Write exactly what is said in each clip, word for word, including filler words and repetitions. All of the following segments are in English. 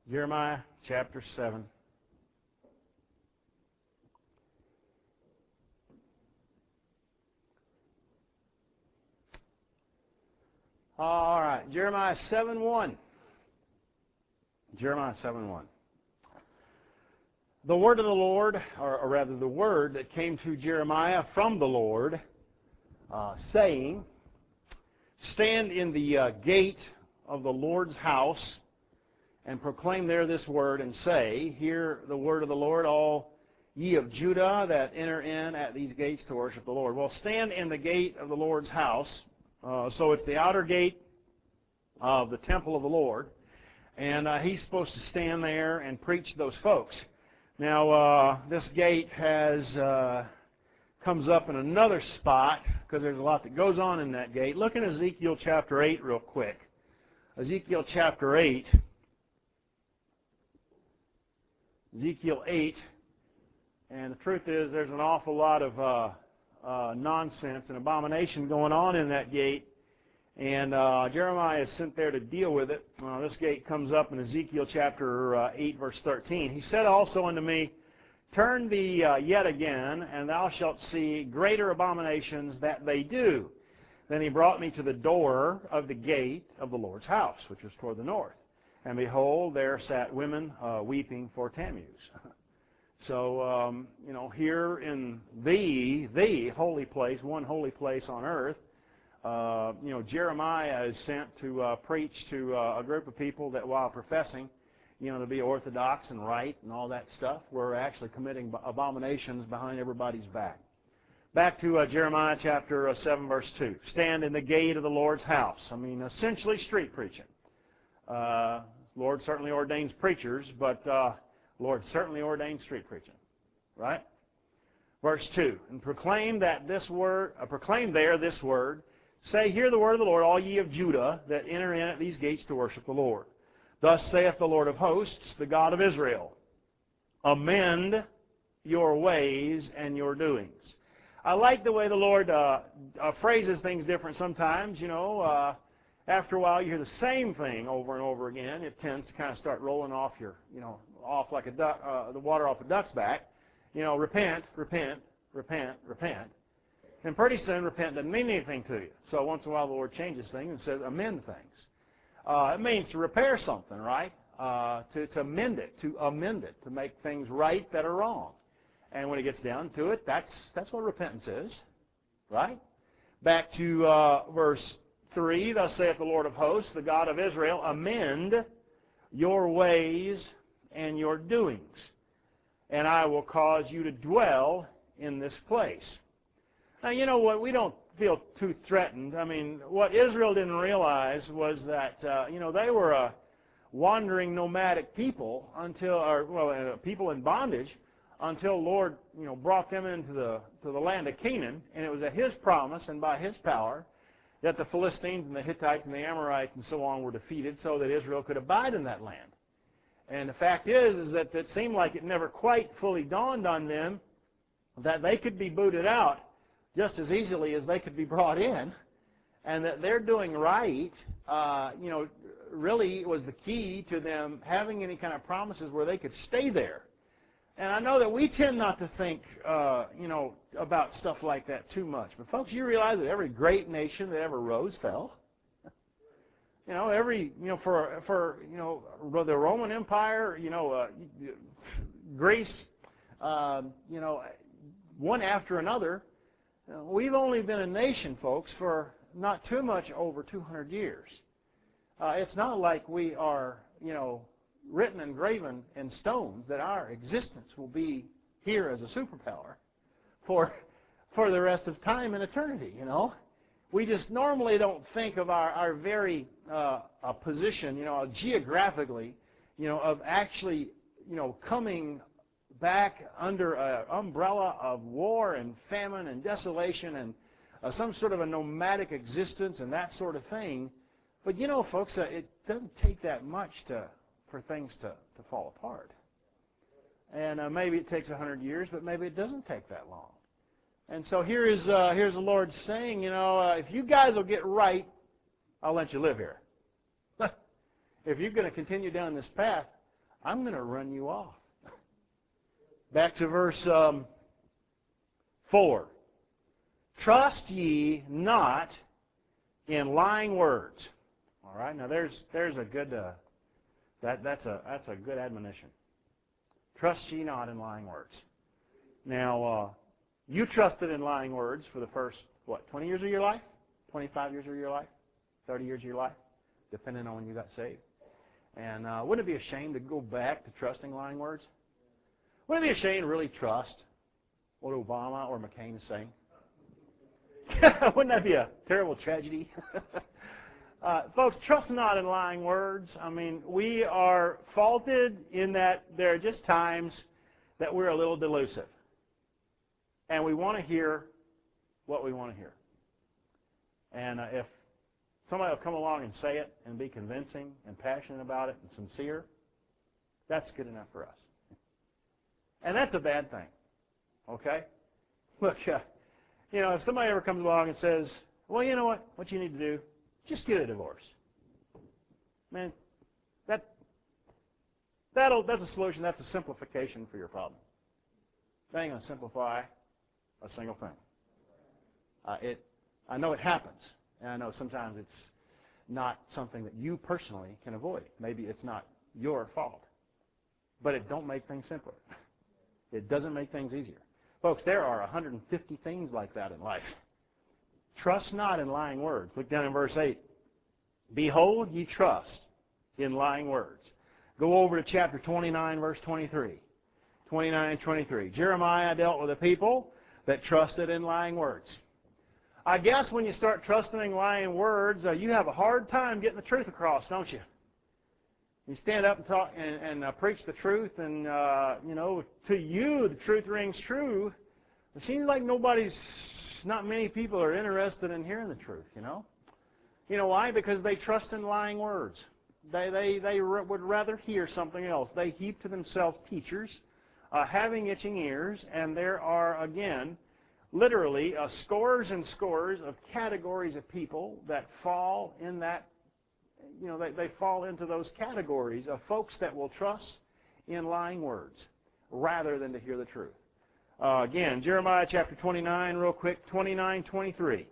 Jeremiah chapter seven. All right, Jeremiah seven one. Jeremiah seven one. The word of the Lord, or, or rather the word that came to Jeremiah from the Lord, uh, saying, Stand in the uh, gate of the Lord's house, and proclaim there this word, and say, Hear the word of the Lord, all ye of Judah that enter in at these gates to worship the Lord. Well, stand in the gate of the Lord's house. Uh, so it's the outer gate of the temple of the Lord. And uh, he's supposed to stand there and preach to those folks. Now, uh, this gate has uh, comes up in another spot, because there's a lot that goes on in that gate. Look in Ezekiel chapter eight real quick. Ezekiel chapter eight. Ezekiel eight. And the truth is, there's an awful lot of uh, uh, nonsense and abomination going on in that gate. And uh, Jeremiah is sent there to deal with it. Uh, this gate comes up in Ezekiel chapter uh, eight, verse thirteen. He said also unto me, Turn thee uh, yet again, and thou shalt see greater abominations that they do. Then he brought me to the door of the gate of the Lord's house, which was toward the north. And behold, there sat women uh, weeping for Tammuz. So, um, you know, here in the, the holy place, one holy place on earth, uh, you know, Jeremiah is sent to uh, preach to uh, a group of people that, while professing, you know, to be orthodox and right and all that stuff, were actually committing abominations behind everybody's back. Back to uh, Jeremiah chapter uh, seven, verse two. Stand in the gate of the Lord's house. I mean, essentially street preaching. Uh, Lord certainly ordains preachers, but uh, Lord certainly ordains street preaching, right? Verse two. And proclaim that this word, uh, proclaim there this word. Say, Hear the word of the Lord, all ye of Judah that enter in at these gates to worship the Lord. Thus saith the Lord of hosts, the God of Israel, Amend your ways and your doings. I like the way the Lord uh, uh, phrases things different sometimes. You know, uh, after a while you hear the same thing over and over again. It tends to kind of start rolling off your, you know, off like a duck, uh, the water off a duck's back. You know, repent, repent, repent, repent. And pretty soon, repent doesn't mean anything to you. So once in a while, the Lord changes things and says, amend things. Uh, it means to repair something, right? Uh, to, to mend it, to amend it, to make things right that are wrong. And when it gets down to it, that's that's what repentance is, right? Back to uh, verse three, Thus saith the Lord of hosts, the God of Israel, Amend your ways and your doings, and I will cause you to dwell in this place. Now, you know what? We don't feel too threatened. I mean, what Israel didn't realize was that, uh, you know, they were a wandering nomadic people until, or, well, uh, people in bondage until Lord, you know, brought them into the, to the land of Canaan. And it was at His promise and by His power that the Philistines and the Hittites and the Amorites and so on were defeated so that Israel could abide in that land. And the fact is, is that it seemed like it never quite fully dawned on them that they could be booted out just as easily as they could be brought in, and that they're doing right, uh, you know, really was the key to them having any kind of promises where they could stay there. And I know that we tend not to think, uh, you know, about stuff like that too much. But folks, you realize that every great nation that ever rose fell. You know, every, you know, for, for you know, the Roman Empire, you know, uh, Greece, uh, you know, one after another. We've only been a nation, folks, for not too much over two hundred years. Uh, it's not like we are, you know, written and graven in stones that our existence will be here as a superpower for for the rest of time and eternity, you know. We just normally don't think of our, our very uh, a position, you know, geographically, you know, of actually, you know, coming back under an umbrella of war and famine and desolation and uh, some sort of a nomadic existence and that sort of thing. But, you know, folks, uh, it doesn't take that much to for things to, to fall apart. And uh, maybe it takes a hundred years, but maybe it doesn't take that long. And so here is uh, here's the Lord saying, you know, uh, if you guys will get right, I'll let you live here. If you're going to continue down this path, I'm going to run you off. Back to verse um, four. Trust ye not in lying words. All right, now there's there's a good uh, that that's a that's a good admonition. Trust ye not in lying words. Now uh, you trusted in lying words for the first what twenty years of your life, twenty-five years of your life, thirty years of your life, depending on when you got saved. And uh, wouldn't it be a shame to go back to trusting lying words? Wouldn't it be a shame to really trust what Obama or McCain is saying? Wouldn't that be a terrible tragedy? uh, folks, trust not in lying words. I mean, we are faulted in that there are just times that we're a little delusive. And we want to hear what we want to hear. And uh, if somebody will come along and say it and be convincing and passionate about it and sincere, that's good enough for us. And that's a bad thing, okay? Look, uh, you know, if somebody ever comes along and says, well, you know what, what you need to do, just get a divorce. Man, that, that'll, that's a solution, that's a simplification for your problem. That ain't going to simplify a single thing. Uh, it, I know it happens, and I know sometimes it's not something that you personally can avoid. Maybe it's not your fault, but it don't make things simpler. It doesn't make things easier. Folks, there are one hundred fifty things like that in life. Trust not in lying words. Look down in verse eight. Behold, ye trust in lying words. Go over to chapter twenty-nine, verse twenty-three. twenty-nine, twenty-three. Jeremiah dealt with a people that trusted in lying words. I guess when you start trusting in lying words, uh, you have a hard time getting the truth across, don't you? You stand up and talk and, and uh, preach the truth, and uh, you know, to you the truth rings true. It seems like nobody's, not many people are interested in hearing the truth. You know, you know why? Because they trust in lying words. They they they r- would rather hear something else. They heap to themselves teachers, uh, having itching ears, and there are again, literally, uh, scores and scores of categories of people that fall in that. You know, they, they fall into those categories of folks that will trust in lying words rather than to hear the truth. Uh, again, Jeremiah chapter twenty-nine, real quick, twenty-nine, twenty-three.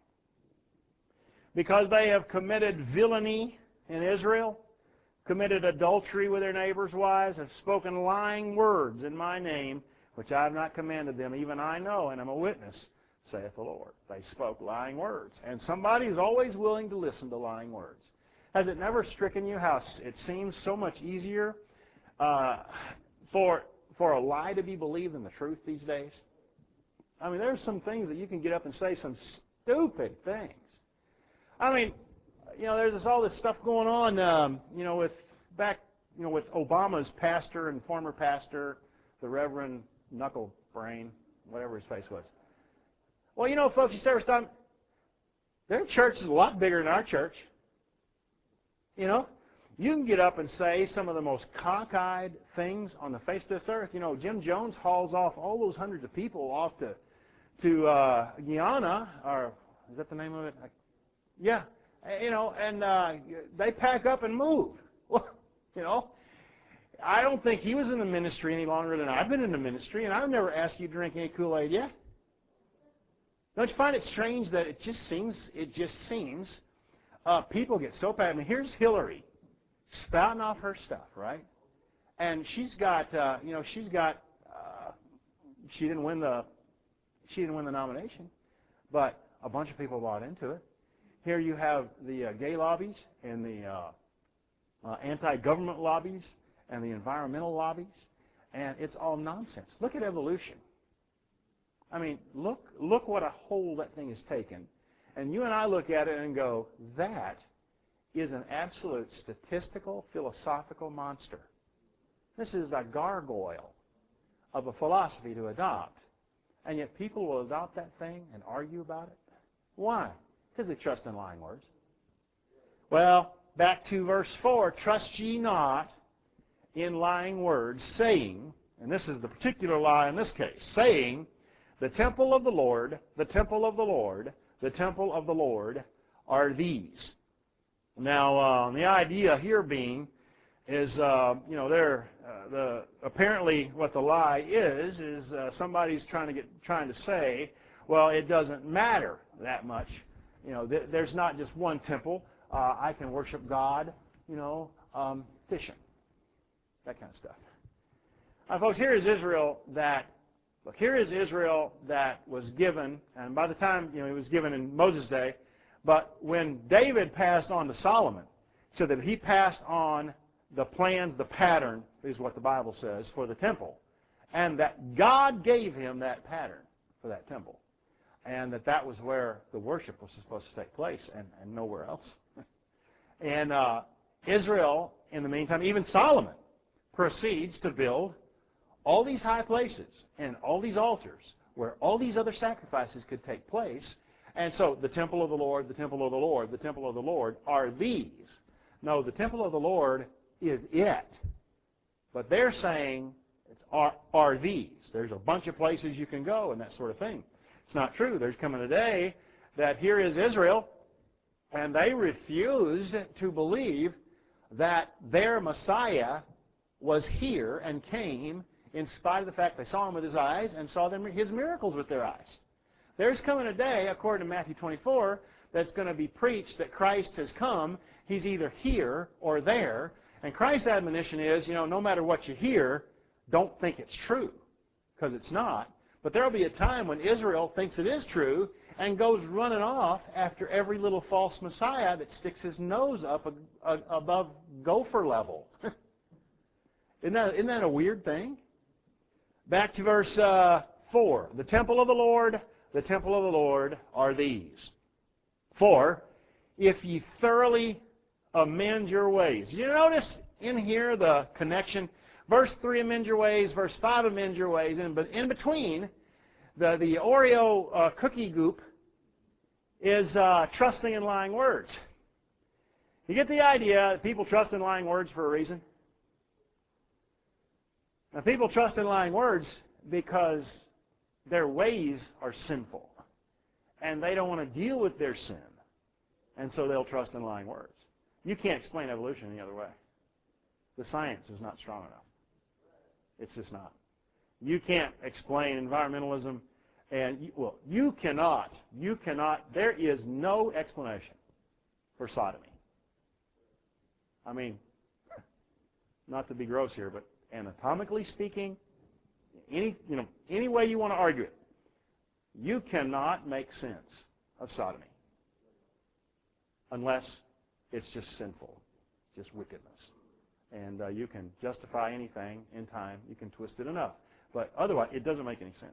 Because they have committed villainy in Israel, committed adultery with their neighbors' wives, have spoken lying words in my name, which I have not commanded them, even I know, and am a witness, saith the Lord. They spoke lying words. And somebody is always willing to listen to lying words. Has it never stricken you how it seems so much easier uh, for for a lie to be believed than the truth these days? I mean, there's some things that you can get up and say some stupid things. I mean, you know, there's this, all this stuff going on, um, you know, with back, you know, with Obama's pastor and former pastor, the Reverend Knucklebrain, whatever his face was. Well, you know, folks, you ever stop? Their church is a lot bigger than our church. You know, you can get up and say some of the most cockeyed things on the face of this earth. You know, Jim Jones hauls off all those hundreds of people off to to uh, Guyana, or is that the name of it? I, yeah, you know, and uh, they pack up and move. Well, you know, I don't think he was in the ministry any longer than I've been in the ministry, and I've never asked you to drink any Kool-Aid yet. Don't you find it strange that it just seems, it just seems, uh, people get so bad. I mean, here's Hillary spouting off her stuff, right? And she's got, uh, you know, she's got, uh, she didn't win the, she didn't win the nomination, but a bunch of people bought into it. Here you have the uh, gay lobbies and the uh, uh, anti-government lobbies and the environmental lobbies, and it's all nonsense. Look at evolution. I mean, look, look what a hold that thing has taken. And you and I look at it and go, that is an absolute statistical, philosophical monster. This is a gargoyle of a philosophy to adopt. And yet people will adopt that thing and argue about it. Why? Because they trust in lying words. Well, back to verse four, trust ye not in lying words, saying, and this is the particular lie in this case, saying, the temple of the Lord, the temple of the Lord, the temple of the Lord are these. Now, uh, the idea here being is, uh, you know, they're uh, the apparently what the lie is is uh, somebody's trying to get trying to say, well, it doesn't matter that much. You know, th there's not just one temple. Uh, I can worship God, you know, um, fishing, that kind of stuff. Now, folks, here is Israel that look. Here is Israel that was given, and by the time you know it was given in Moses' day, but when David passed on to Solomon, so that he passed on the plans, the pattern, is what the Bible says, for the temple. And that God gave him that pattern for that temple. And that that was where the worship was supposed to take place and, and nowhere else. and uh, Israel, in the meantime, even Solomon, proceeds to build all these high places and all these altars where all these other sacrifices could take place. And so the temple of the Lord, the temple of the Lord, the temple of the Lord are these. No, the temple of the Lord is it. But they're saying it's are, are these. There's a bunch of places you can go and that sort of thing. It's not true. There's coming a day that here is Israel, and they refused to believe that their Messiah was here and came in spite of the fact they saw him with his eyes and saw them, his miracles with their eyes. There's coming a day, according to Matthew twenty-four, that's going to be preached that Christ has come. He's either here or there. And Christ's admonition is, you know, no matter what you hear, don't think it's true, because it's not. But there will be a time when Israel thinks it is true and goes running off after every little false Messiah that sticks his nose up a, a, above gopher level. isn't, that, isn't that a weird thing? Back to verse uh, four. The temple of the Lord, the temple of the Lord are these. For, if ye thoroughly amend your ways. You notice in here the connection. Verse three, amend your ways. Verse five, amend your ways. And but in between, the, the Oreo uh, cookie goop is uh, trusting in lying words. You get the idea that people trust in lying words for a reason? Now, people trust in lying words because their ways are sinful. And they don't want to deal with their sin. And so they'll trust in lying words. You can't explain evolution any other way. The science is not strong enough. It's just not. You can't explain environmentalism, and you, well, you cannot. You cannot. There is no explanation for sodomy. I mean, not to be gross here, but anatomically speaking, any you know any way you want to argue it, you cannot make sense of sodomy unless it's just sinful, just wickedness. And uh, you can justify anything in time. You can twist it enough. But otherwise, it doesn't make any sense.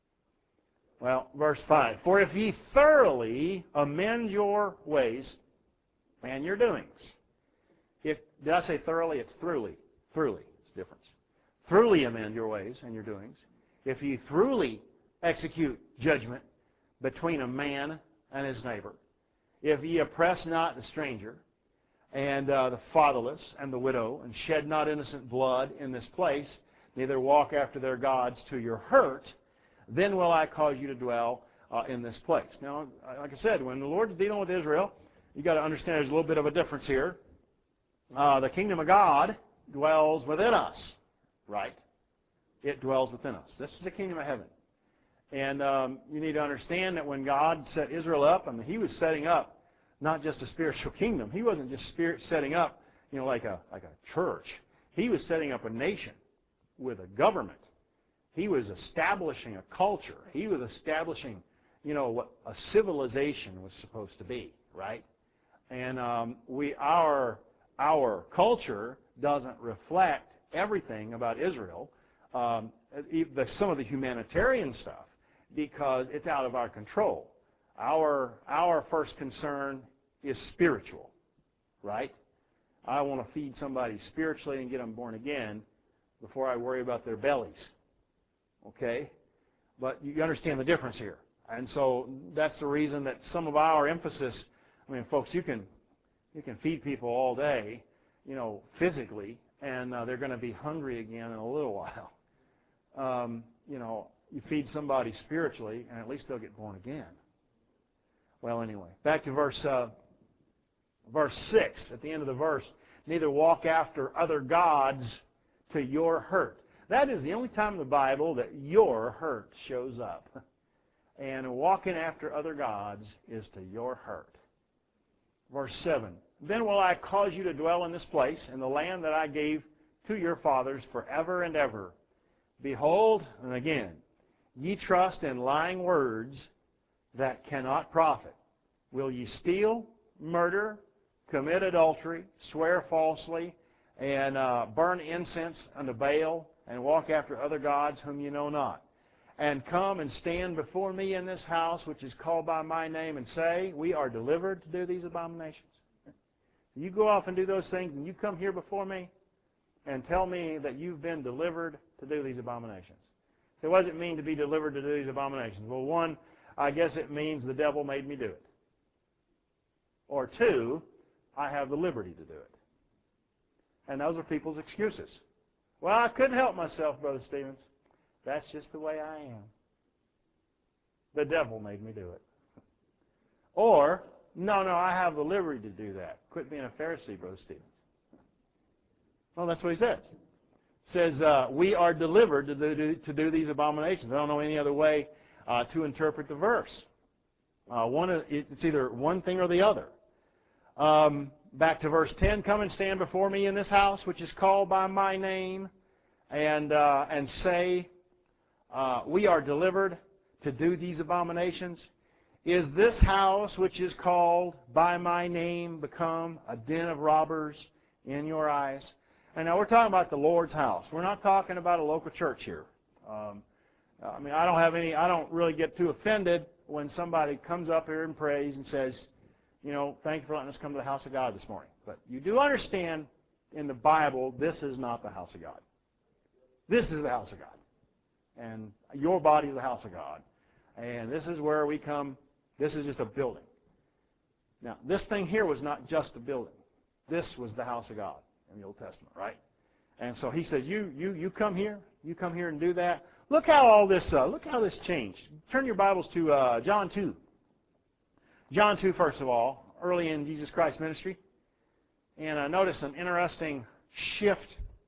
Well, verse five. For if ye thoroughly amend your ways and your doings. If, did I say thoroughly? It's throughly. Throughly. It's a difference. Throughly amend your ways and your doings. If ye throughly execute judgment between a man and his neighbor. If ye oppress not the stranger, and uh, the fatherless, and the widow, and shed not innocent blood in this place, neither walk after their gods to your hurt, then will I cause you to dwell uh, in this place. Now, like I said, when the Lord's dealing with Israel, you've got to understand there's a little bit of a difference here. Uh, the kingdom of God dwells within us, right? It dwells within us. This is the kingdom of heaven. And um, you need to understand that when God set Israel up, I mean, he was setting up not just a spiritual kingdom. He wasn't just spirit setting up, you know, like a like a church. He was setting up a nation with a government. He was establishing a culture. He was establishing, you know, what a civilization was supposed to be, right? And um, we our our culture doesn't reflect everything about Israel. Um, the, some of the humanitarian stuff, because it's out of our control. Our, our first concern is spiritual, right? I want to feed somebody spiritually and get them born again before I worry about their bellies, okay? But you understand the difference here. And so that's the reason that some of our emphasis, I mean, folks, you can, you can feed people all day, you know, physically, and uh, they're going to be hungry again in a little while. Um, you know, you feed somebody spiritually, and at least they'll get born again. Well, anyway, back to verse uh, verse six, at the end of the verse. neither walk after other gods to your hurt. That is the only time in the Bible that your hurt shows up. And walking after other gods is to your hurt. Verse seven, then will I cause you to dwell in this place, in the land that I gave to your fathers forever and ever. Behold, and again, ye trust in lying words that cannot profit. Will ye steal, murder, commit adultery, swear falsely, and uh, burn incense unto Baal, and walk after other gods whom you know not? And come and stand before me in this house which is called by my name, and say, we are delivered to do these abominations. You go off and do those things, and you come here before me and tell me that you've been delivered to do these abominations. So what does it mean to be delivered to do these abominations? Well, one, I guess it means the devil made me do it. Or two, I have the liberty to do it. And those are people's excuses. Well, I couldn't help myself, Brother Stevens. That's just the way I am. The devil made me do it. Or, no, no, I have the liberty to do that. Quit being a Pharisee, Brother Stevens. Well, that's what he says. It says, uh, we are delivered to do, to do these abominations. I don't know any other way uh, to interpret the verse. Uh, one, it's either one thing or the other. Um, back to verse ten, come and stand before me in this house, which is called by my name, and, uh, and say, uh, we are delivered to do these abominations. Is this house, which is called by my name, become a den of robbers in your eyes? And now we're talking about the Lord's house. We're not talking about a local church here. Um, I mean, I don't have any, I don't really get too offended when somebody comes up here and prays and says, you know, thank you for letting us come to the house of God this morning. But you do understand in the Bible, this is not the house of God. This is the house of God. And your body is the house of God. And this is where we come. This is just a building. Now, this thing here was not just a building. This was the house of God in the Old Testament, right? And so he says, you you you come here, you come here and do that. Look how all this, uh, look how this changed. Turn your Bibles to uh, John two. John two, first of all, early in Jesus Christ's ministry. And uh, notice an interesting shift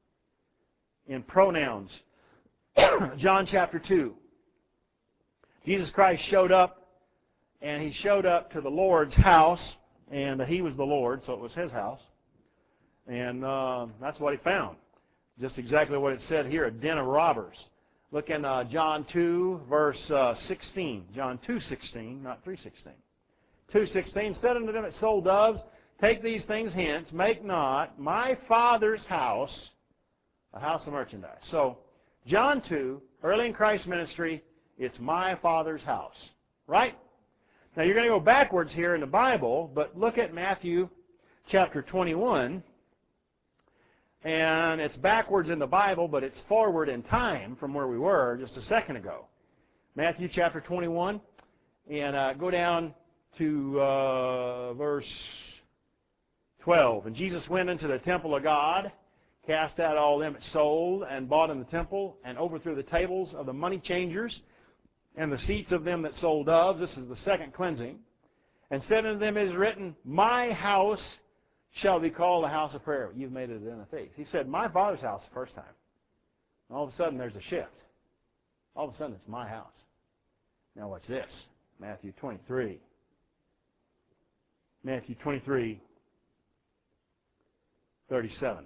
in pronouns. John chapter two. Jesus Christ showed up, and he showed up to the Lord's house, and he was the Lord, so it was his house. And uh, that's what he found. Just exactly what it said here, a den of robbers. Look in uh, John two, verse uh, sixteen. John two sixteen, not three sixteen. two sixteen, said unto them that sold doves, take these things hence, make not my Father's house a house of merchandise. So, John two, early in Christ's ministry, it's my Father's house. Right? Now, you're going to go backwards here in the Bible, but look at Matthew chapter twenty-one. And it's backwards in the Bible, but it's forward in time from where we were just a second ago. Matthew chapter twenty-one, and uh, go down to uh, verse twelve. And Jesus went into the temple of God, cast out all them that sold and bought in the temple, and overthrew the tables of the money changers and the seats of them that sold doves. This is the second cleansing. And said unto them, it is written, my house shall be called a house of prayer. You've made it a den of thieves. He said, my Father's house the first time. And all of a sudden, there's a shift. All of a sudden, it's my house. Now, watch this. Matthew twenty-three. Matthew twenty-three, thirty-seven.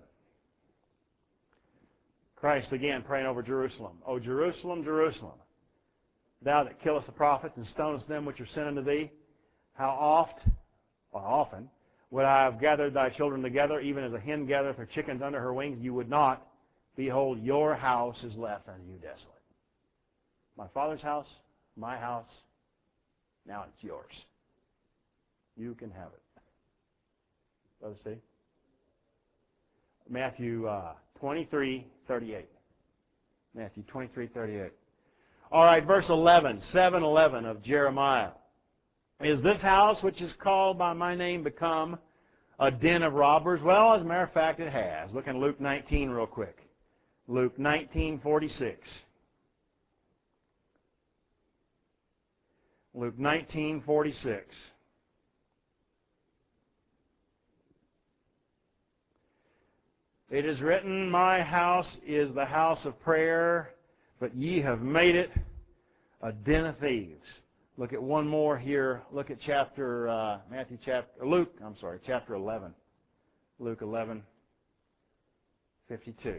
Christ again praying over Jerusalem. O Jerusalem, Jerusalem, thou that killest the prophets and stonest them which are sent unto thee, how oft, or often, would I have gathered thy children together, even as a hen gathereth her chickens under her wings? You would not. Behold, your house is left unto you desolate. My Father's house, my house, now it's yours. You can have it. Brother Steve? Matthew uh, twenty-three, thirty-eight. Matthew twenty-three, thirty-eight. All right, verse eleven, seven eleven of Jeremiah. Is this house which is called by my name become a den of robbers? Well, as a matter of fact, it has. Look in Luke nineteen real quick. Luke nineteen, forty-six. Luke nineteen, forty-six. It is written, my house is the house of prayer, but ye have made it a den of thieves. Look at one more here. Look at chapter, uh, Matthew chapter, Luke, I'm sorry, chapter eleven. Luke eleven, fifty-two.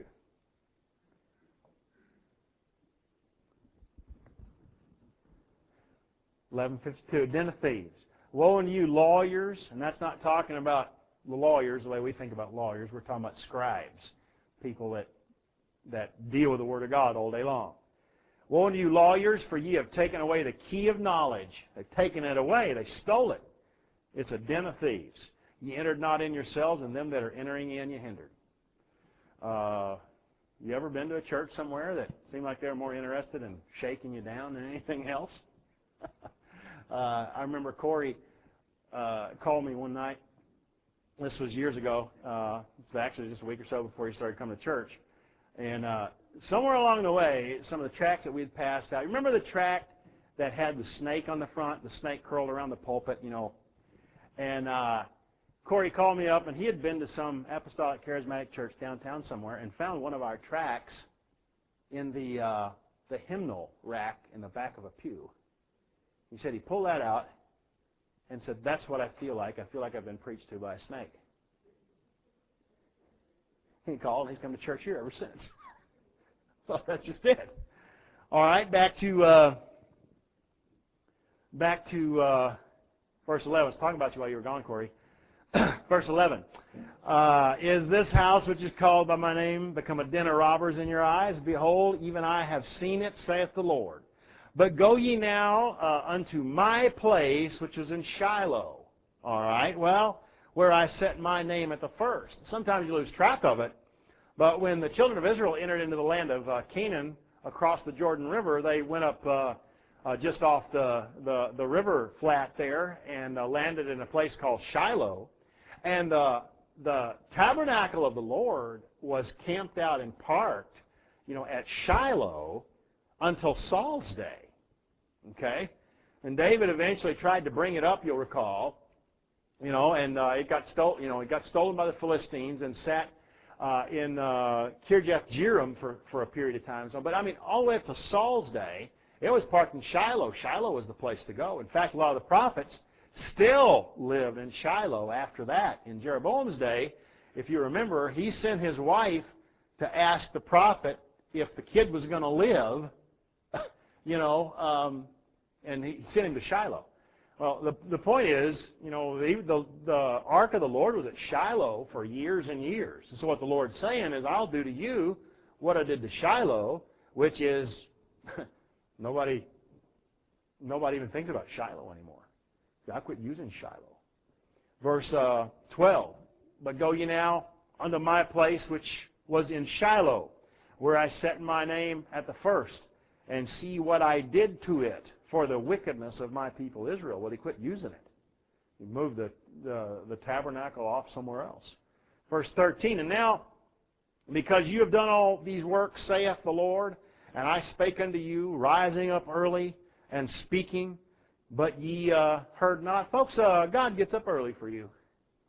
eleven fifty-two, a den of thieves. Woe unto you lawyers, and that's not talking about the lawyers the way we think about lawyers. We're talking about scribes, people that, that deal with the Word of God all day long. Woe unto you lawyers, for ye have taken away the key of knowledge. They've taken it away. They stole it. It's a den of thieves. Ye entered not in yourselves, and them that are entering in ye hindered. Uh, you ever been to a church somewhere that seemed like they were more interested in shaking you down than anything else? uh, I remember Corey uh, called me one night. This was years ago. Uh, it's actually just a week or so before he started coming to church. And uh, somewhere along the way, some of the tracts that we had passed out. Remember the tract that had the snake on the front? The snake curled around the pulpit, you know. And uh, Corey called me up, and he had been to some apostolic charismatic church downtown somewhere and found one of our tracts in the uh, the hymnal rack in the back of a pew. He said he pulled that out and said, that's what I feel like. I feel like I've been preached to by a snake. He called, and he's come to church here ever since. Well, that's just it. All right, back to uh, back to uh, verse eleven. I was talking about you while you were gone, Corey. Verse eleven. Uh, is this house which is called by my name become a den of robbers in your eyes? Behold, even I have seen it, saith the Lord. But go ye now uh, unto my place, which is in Shiloh. All right, well, where I set my name at the first. Sometimes you lose track of it. But when the children of Israel entered into the land of uh, Canaan across the Jordan River, they went up uh, uh, just off the, the, the river flat there and uh, landed in a place called Shiloh. And uh, the tabernacle of the Lord was camped out and parked, you know, at Shiloh until Saul's day. Okay? And David eventually tried to bring it up, you'll recall, you know, and uh, it got stolen, you know, it got stolen by the Philistines and sat uh, in uh, Kirjath-Jearim for, for a period of time. So, but I mean, all the way up to Saul's day, it was parked in Shiloh. Shiloh was the place to go. In fact, a lot of the prophets still lived in Shiloh after that. In Jeroboam's day, if you remember, he sent his wife to ask the prophet if the kid was going to live, you know, um, and he sent him to Shiloh. Well, the, the point is, you know, the, the, the Ark of the Lord was at Shiloh for years and years. And so what the Lord's saying is, I'll do to you what I did to Shiloh, which is nobody, nobody even thinks about Shiloh anymore. I quit using Shiloh. Verse uh, twelve, but go ye now unto my place which was in Shiloh, where I set my name at the first, and see what I did to it for the wickedness of my people Israel. Well, he quit using it. He moved the, the, the tabernacle off somewhere else. Verse thirteen, and now, because you have done all these works, saith the Lord, and I spake unto you, rising up early and speaking, but ye uh, heard not. Folks, uh, God gets up early for you.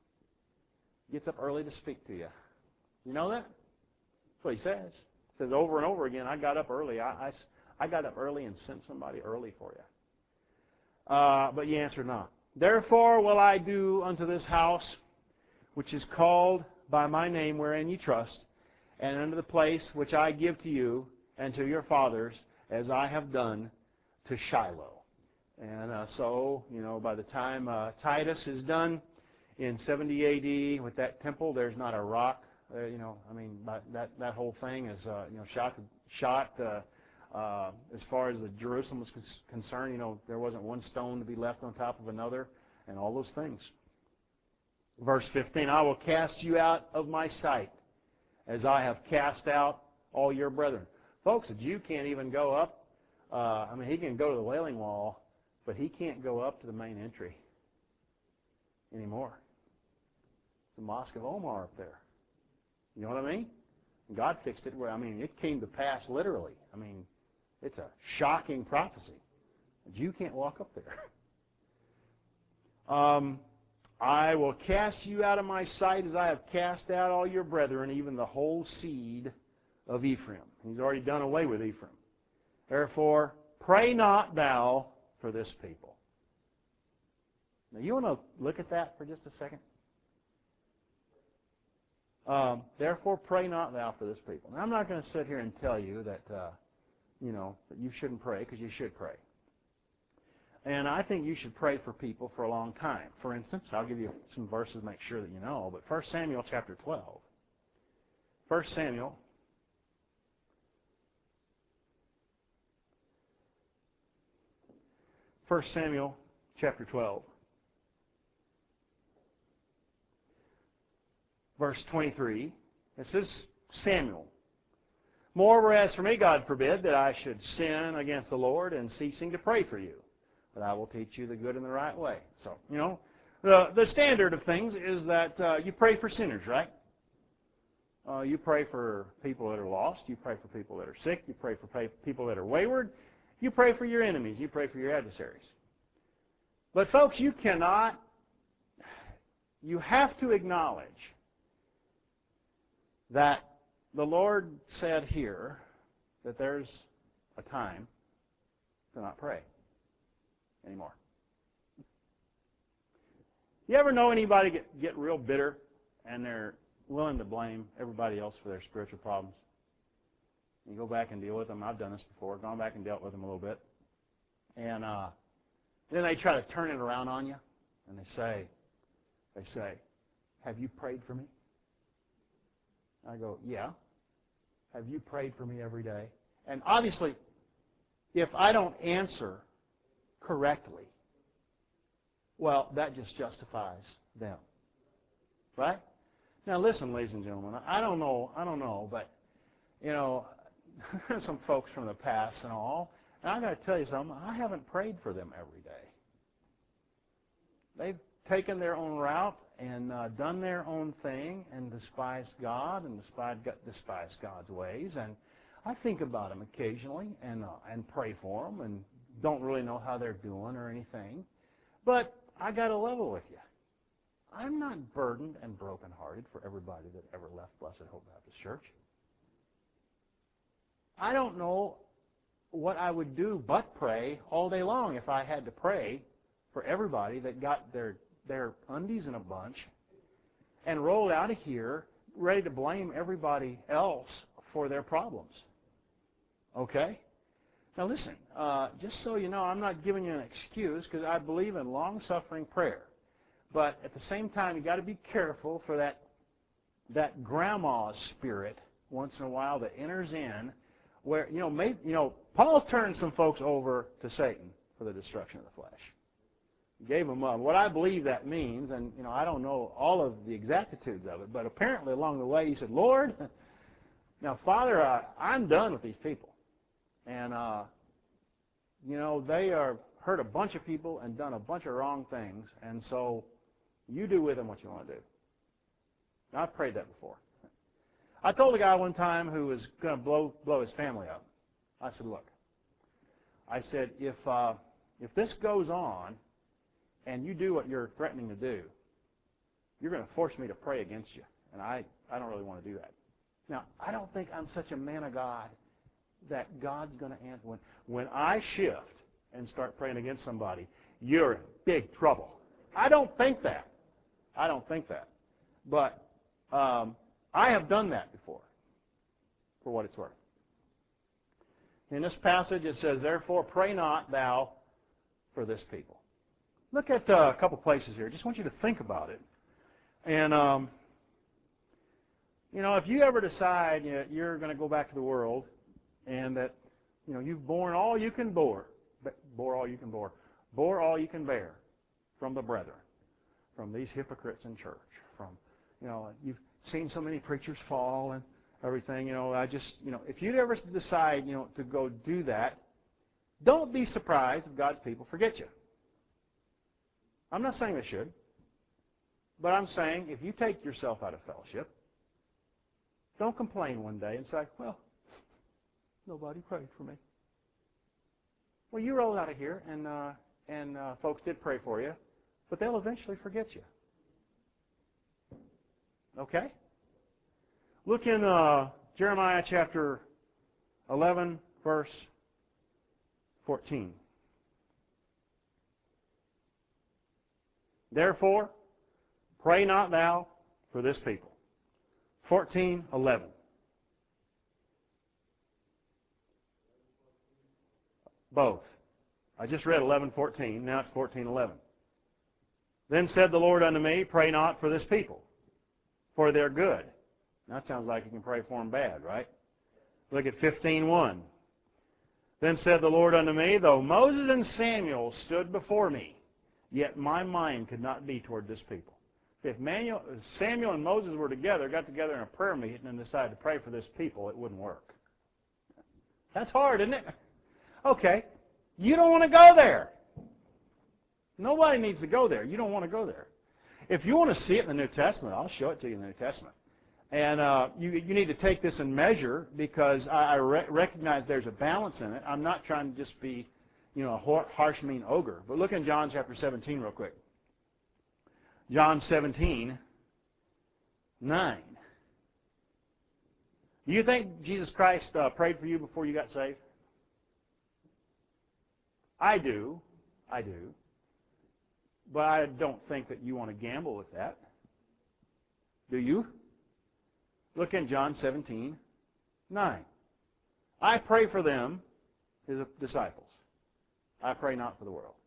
Gets up early to speak to you. You know that? That's what he says. He says over and over again, I got up early. I, I, I got up early and sent somebody early for you. Uh, but ye answered not. Therefore will I do unto this house, which is called by my name, wherein ye trust, and unto the place which I give to you and to your fathers, as I have done to Shiloh. And uh, so, you know, by the time uh, Titus is done in seventy A D with that temple, there's not a rock. Uh, you know, I mean, that that whole thing is, uh, you know, shot shot. Uh, uh, as far as the Jerusalem was concerned, you know, there wasn't one stone to be left on top of another, and all those things. Verse fifteen: I will cast you out of my sight, as I have cast out all your brethren. Folks, a Jew can't even go up. Uh, I mean, he can go to the Wailing Wall, but he can't go up to the main entry anymore. It's the Mosque of Omar up there. You know what I mean? God fixed it where, I mean, it came to pass literally. I mean, it's a shocking prophecy. A Jew can't walk up there. Um, I will cast you out of my sight as I have cast out all your brethren, even the whole seed of Ephraim. He's already done away with Ephraim. Therefore, pray not thou for this people. Now, you want to look at that for just a second? Um, Therefore, pray not thou for this people. Now, I'm not going to sit here and tell you that, uh, you know, that you shouldn't pray, because you should pray. And I think you should pray for people for a long time. For instance, I'll give you some verses to make sure that you know, but First Samuel chapter twelve. First Samuel First Samuel chapter twelve. Verse twenty-three. This is Samuel. Moreover, as for me, God forbid that I should sin against the Lord in ceasing to pray for you. But I will teach you the good and the right way. So, you know, the, the standard of things is that uh, you pray for sinners, right? Uh, you pray for people that are lost. You pray for people that are sick. You pray for pay, people that are wayward. You pray for your enemies. You pray for your adversaries. But, folks, you cannot, you have to acknowledge that the Lord said here that there's a time to not pray anymore. You ever know anybody get, get real bitter and they're willing to blame everybody else for their spiritual problems? You go back and deal with them. I've done this before. Gone back and dealt with them a little bit. And uh, then they try to turn it around on you. And they say, they say, have you prayed for me? I go, yeah. Have you prayed for me every day? And obviously, if I don't answer correctly, well, that just justifies them. Right? Now listen, ladies and gentlemen, I don't know, I don't know, but, you know, some folks from the past and all, and I got to tell you something, I haven't prayed for them every day. They've taken their own route and uh, done their own thing and despised God and despised, despised God's ways. And I think about them occasionally and uh, and pray for them and don't really know how they're doing or anything. But I got to level with you. I'm not burdened and brokenhearted for everybody that ever left Blessed Hope Baptist Church. I don't know what I would do but pray all day long if I had to pray for everybody that got their their undies in a bunch and rolled out of here ready to blame everybody else for their problems. Okay? Now listen, uh, just so you know, I'm not giving you an excuse because I believe in long-suffering prayer. But at the same time, you've got to be careful for that, that grandma spirit once in a while that enters in where, you know, maybe, you know, Paul turned some folks over to Satan for the destruction of the flesh. Gave them up. What I believe that means, and you know, I don't know all of the exactitudes of it, but apparently along the way he said, Lord, now Father, uh, I'm done with these people. And, uh, you know, they are hurt a bunch of people and done a bunch of wrong things, and so you do with them what you want to do. Now, I've prayed that before. I told a guy one time who was going to blow, blow his family up. I said, look, I said, if, uh, if this goes on, and you do what you're threatening to do, you're going to force me to pray against you. And I, I don't really want to do that. Now, I don't think I'm such a man of God that God's going to answer. When, when I shift and start praying against somebody, you're in big trouble. I don't think that. I don't think that. But um, I have done that before, for what it's worth. In this passage it says, therefore pray not thou for this people. Look at uh, a couple places here. I just want you to think about it. And, um, you know, if you ever decide you know, you're going to go back to the world and that, you know, you've borne all you can bore, bore all you can bore, bore all you can bear from the brethren, from these hypocrites in church, from, you know, you've seen so many preachers fall and everything, you know, I just, you know, if you'd ever decide, you know, to go do that, don't be surprised if God's people forget you. I'm not saying they should, but I'm saying if you take yourself out of fellowship, don't complain one day and say, well, nobody prayed for me. Well, you rolled out of here, and uh, and uh, folks did pray for you, but they'll eventually forget you. Okay? Look in uh, Jeremiah chapter eleven, verse fourteen. Therefore, pray not thou for this people. fourteen eleven. Both. I just read eleven fourteen. Now it's fourteen eleven. Then said the Lord unto me, pray not for this people, for their good. That sounds like you can pray for them bad, right? Look at fifteen one. Then said the Lord unto me, though Moses and Samuel stood before me, yet my mind could not be toward this people. If Manuel, Samuel and Moses were together, got together in a prayer meeting and decided to pray for this people, it wouldn't work. That's hard, isn't it? Okay, you don't want to go there. Nobody needs to go there. You don't want to go there. If you want to see it in the New Testament, I'll show it to you in the New Testament. And uh, you, you need to take this in measure because I, I re recognize there's a balance in it. I'm not trying to just be, you know, a harsh, mean ogre. But look in John chapter seventeen real quick. John seventeen, nine. Do you think Jesus Christ uh, prayed for you before you got saved? I do. I do. But I don't think that you want to gamble with that. Do you? Look in John seventeen, nine. I pray for them, his disciples. I pray not for the world.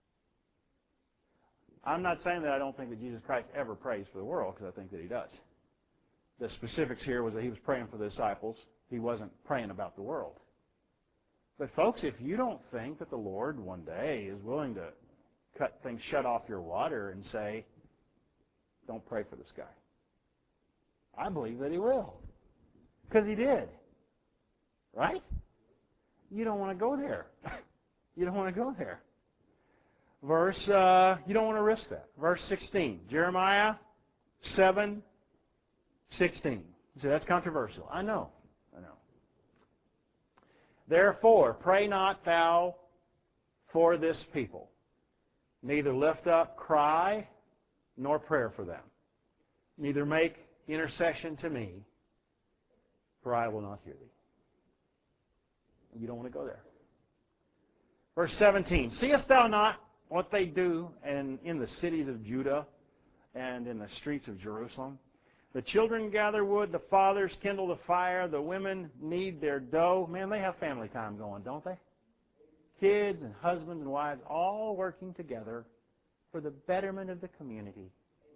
I'm not saying that I don't think that Jesus Christ ever prays for the world, because I think that he does. The specifics here was that he was praying for the disciples. He wasn't praying about the world. But folks, if you don't think that the Lord one day is willing to cut things, shut off your water and say, don't pray for this guy, I believe that he will. Because he did. Right? You don't want to go there. You don't want to go there. Verse, uh, you don't want to risk that. Verse sixteen. Jeremiah seven, sixteen. You say, that's controversial. I know. I know. Therefore, pray not thou for this people, neither lift up cry nor prayer for them, neither make intercession to me, for I will not hear thee. You don't want to go there. Verse seventeen, seest thou not what they do in, in the cities of Judah and in the streets of Jerusalem? The children gather wood, the fathers kindle the fire, the women knead their dough. Man, they have family time going, don't they? Kids and husbands and wives all working together for the betterment of the community.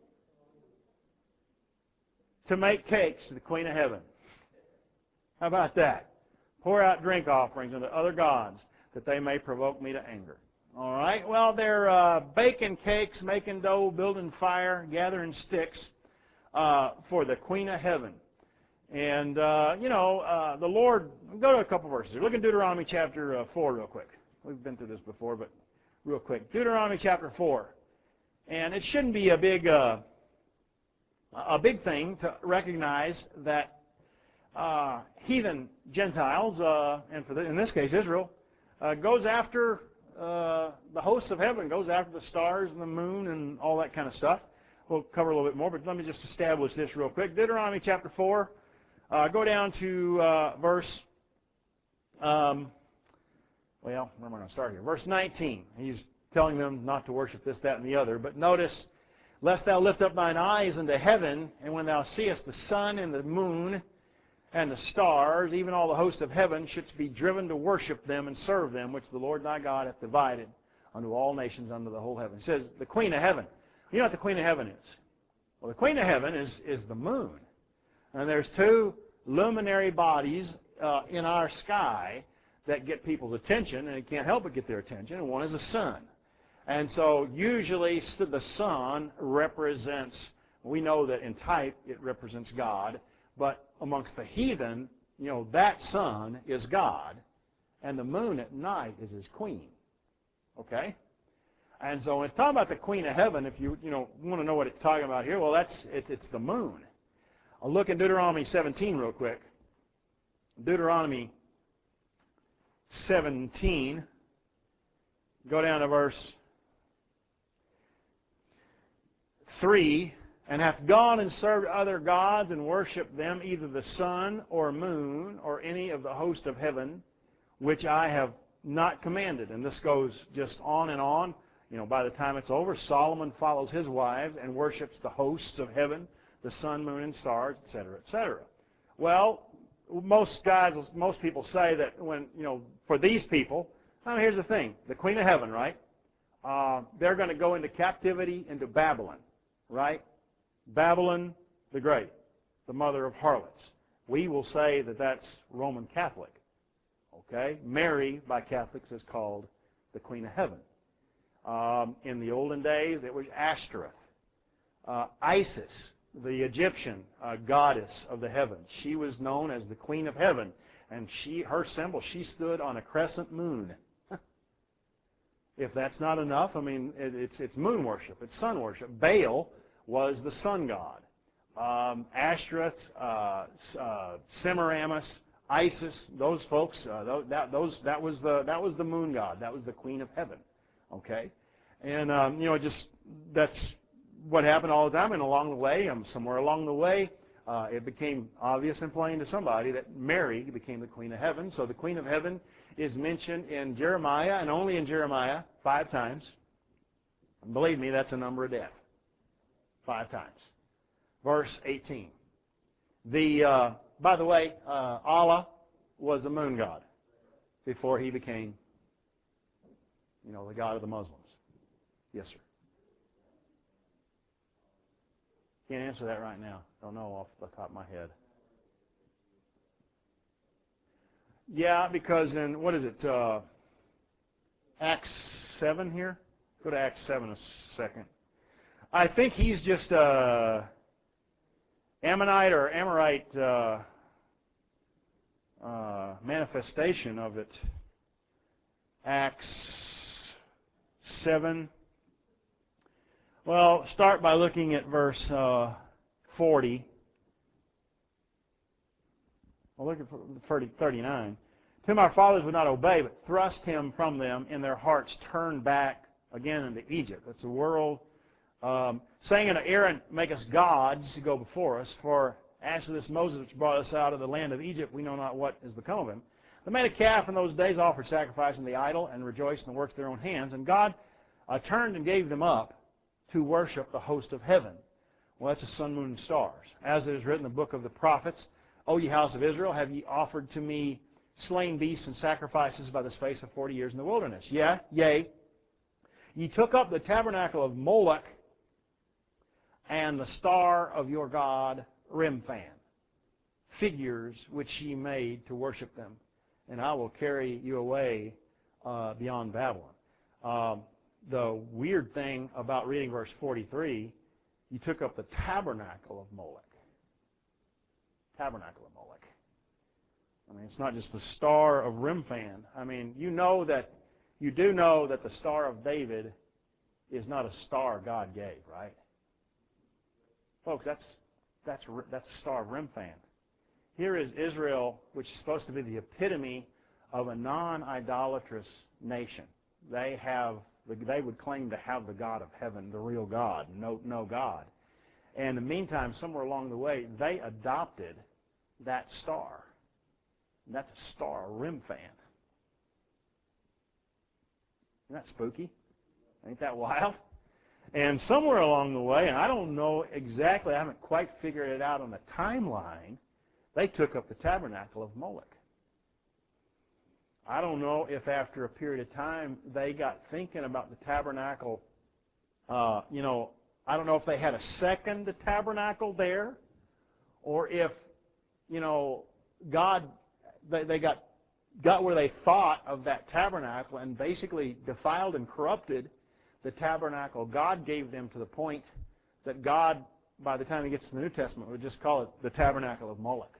To make cakes to the Queen of Heaven. How about that? Pour out drink offerings unto other gods, that they may provoke me to anger. All right? Well, they're uh, baking cakes, making dough, building fire, gathering sticks uh, for the Queen of Heaven. And, uh, you know, uh, the Lord, go to a couple verses. Look at Deuteronomy chapter uh, four real quick. We've been through this before, but real quick. Deuteronomy chapter four. And it shouldn't be a big, uh, a big thing to recognize that uh, heathen Gentiles, uh, and for the, in this case Israel, uh, goes after uh, the hosts of heaven, goes after the stars and the moon and all that kind of stuff. We'll cover a little bit more, but let me just establish this real quick. Deuteronomy chapter four, uh, go down to uh, verse, um, well, where am I going to start here? Verse nineteen. He's telling them not to worship this, that, and the other. But notice, lest thou lift up thine eyes into heaven, and when thou seest the sun and the moon and the stars, even all the host of heaven, shouldst be driven to worship them and serve them, which the Lord thy God hath divided unto all nations under the whole heaven. It says, the Queen of Heaven. You know what the Queen of Heaven is? Well, the Queen of Heaven is, is the moon. And there's two luminary bodies uh, in our sky that get people's attention, and it can't help but get their attention, and one is the sun. And so usually the sun represents, we know that in type it represents God, but amongst the heathen, you know, that sun is God, and the moon at night is his queen. Okay? And so when it's talking about the Queen of Heaven, if you, you know, want to know what it's talking about here, well, that's it's, it's the moon. I'll look at Deuteronomy seventeen real quick. Deuteronomy seventeen, go down to verse three, and hath gone and served other gods and worshipped them, either the sun or moon or any of the host of heaven, which I have not commanded. And this goes just on and on. You know, by the time it's over, Solomon follows his wives and worships the hosts of heaven, the sun, moon, and stars, et cetera, et cetera. Well, most guys, most people say that when, you know, for these people, now here's the thing, the Queen of Heaven, right? Uh, they're going to go into captivity into Babylon, right? Babylon the Great, the mother of harlots. We will say that that's Roman Catholic, okay? Mary, by Catholics, is called the Queen of Heaven. Um, in the olden days, it was Ashtoreth. Uh, Isis, the Egyptian uh, goddess of the heavens, she was known as the Queen of Heaven, and she, her symbol, she stood on a crescent moon. If that's not enough, I mean, it, it's, it's moon worship, it's sun worship. Baal was the sun god. Um, Ashtoreth, uh, uh, Semiramis, Isis, those folks, uh, those, that, those, that, was the, that was the moon god. That was the Queen of Heaven. Okay? And, um, you know, just that's what happened all the time. And along the way, um, somewhere along the way, uh, it became obvious and plain to somebody that Mary became the Queen of Heaven. So the Queen of Heaven is mentioned in Jeremiah, and only in Jeremiah, five times. And believe me, that's a number of death. Five times. Verse eighteen. The, uh, by the way, uh, Allah was the moon god before he became, you know, the god of the Muslims. Yes, sir. Can't answer that right now. Don't know off the top of my head. Yeah, because in, what is it, uh, Acts seven here? Go to Acts seven a second. I think he's just a Ammonite or Amorite uh, uh, manifestation of it. Acts seven. Well, start by looking at verse uh, forty. Well, look at thirty-nine. To whom our fathers would not obey, but thrust him from them, and their hearts turned back again into Egypt. That's the world. Um, saying unto Aaron, make us gods to go before us, for as for this Moses which brought us out of the land of Egypt, we know not what is become of him. They made a calf in those days, offered sacrifice unto the idol, and rejoiced in the works of their own hands. And God uh, turned and gave them up to worship the host of heaven. Well, that's the sun, moon, and stars. As it is written in the book of the prophets, O ye house of Israel, have ye offered to me slain beasts and sacrifices by the space of forty years in the wilderness? Yeah, yea. Ye took up the tabernacle of Moloch and the star of your god Remphan, figures which ye made to worship them, and I will carry you away uh, beyond Babylon. Um, the weird thing about reading verse forty-three, you took up the tabernacle of Moloch. Tabernacle of Moloch. I mean, it's not just the star of Remphan. I mean, you know that, you do know that the Star of David is not a star God gave, right? Folks, that's that's that's the Star of Remphan. Here is Israel, which is supposed to be the epitome of a non-idolatrous nation. They have, they would claim to have the God of heaven, the real God, no no God. And in the meantime, somewhere along the way, they adopted that star. And that's a star, Remphan. Isn't that spooky? Ain't that wild? And somewhere along the way, and I don't know exactly, I haven't quite figured it out on the timeline, they took up the tabernacle of Moloch. I don't know if after a period of time they got thinking about the tabernacle, uh, you know, I don't know if they had a second tabernacle there, or if, you know, God, they, they got got where they thought of that tabernacle and basically defiled and corrupted the tabernacle God gave them, to the point that God, by the time he gets to the New Testament, would just call it the tabernacle of Moloch.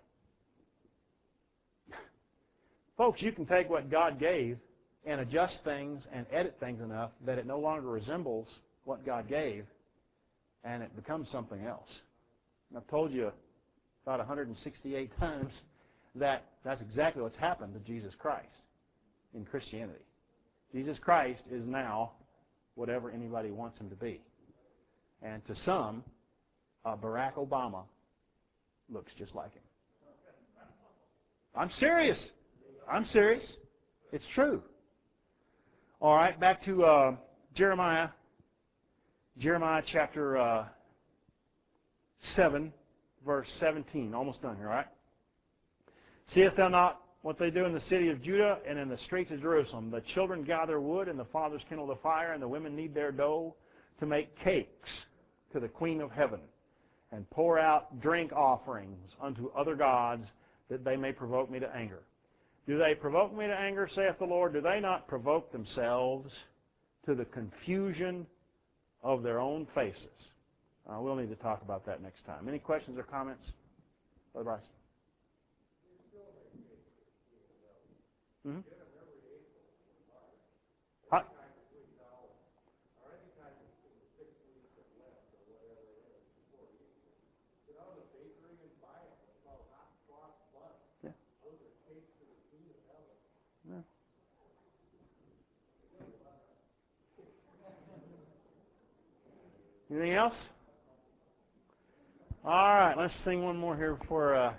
Folks, you can take what God gave and adjust things and edit things enough that it no longer resembles what God gave, and it becomes something else. And I've told you about one hundred sixty-eight times that that's exactly what's happened to Jesus Christ in Christianity. Jesus Christ is now whatever anybody wants him to be. And to some, uh, Barack Obama looks just like him. I'm serious. I'm serious. It's true. All right, back to uh, Jeremiah. Jeremiah chapter uh, seven, verse seventeen. Almost done here, all right? Seest thou not what they do in the city of Judah and in the streets of Jerusalem? The children gather wood, and the fathers kindle the fire, and the women knead their dough to make cakes to the Queen of Heaven, and pour out drink offerings unto other gods, that they may provoke me to anger. Do they provoke me to anger, saith the Lord? Do they not provoke themselves to the confusion of their own faces? Uh, we'll need to talk about that next time. Any questions or comments? Brother Bryce? Mm-hmm. Huh? Yeah. Yeah. Anything else? All right, let's sing one more here before... Uh,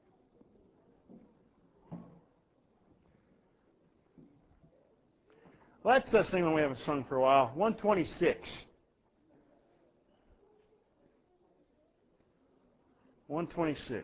Let's uh, sing one we haven't sung for a while. one twenty-six. one twenty-six.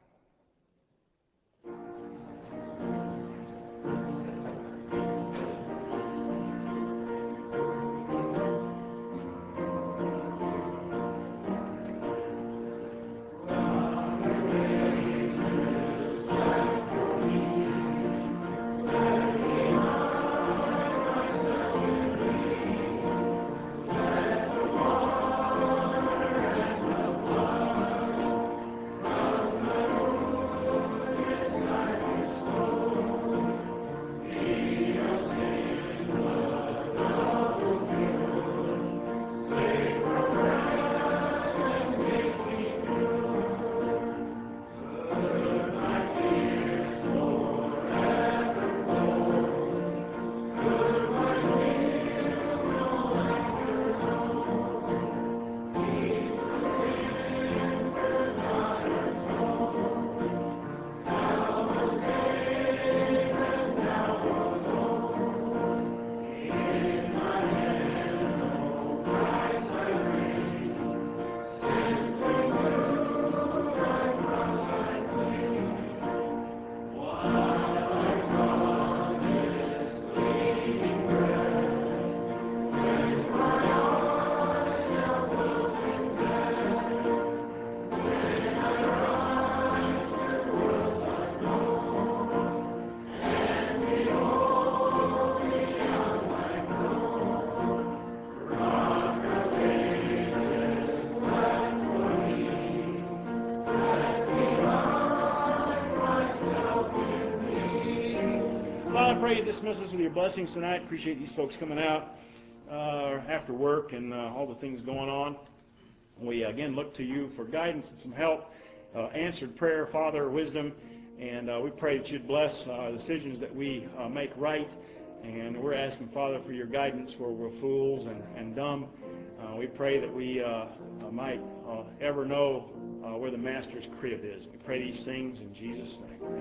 I pray you dismiss us with your blessings tonight. Appreciate these folks coming out uh, after work and uh, all the things going on. We again look to you for guidance and some help, uh, answered prayer, Father, wisdom, and uh, we pray that you'd bless uh, decisions that we uh, make right. And we're asking, Father, for your guidance where we're fools and, and dumb. Uh, we pray that we uh, might uh, ever know uh, where the Master's crib is. We pray these things in Jesus' name.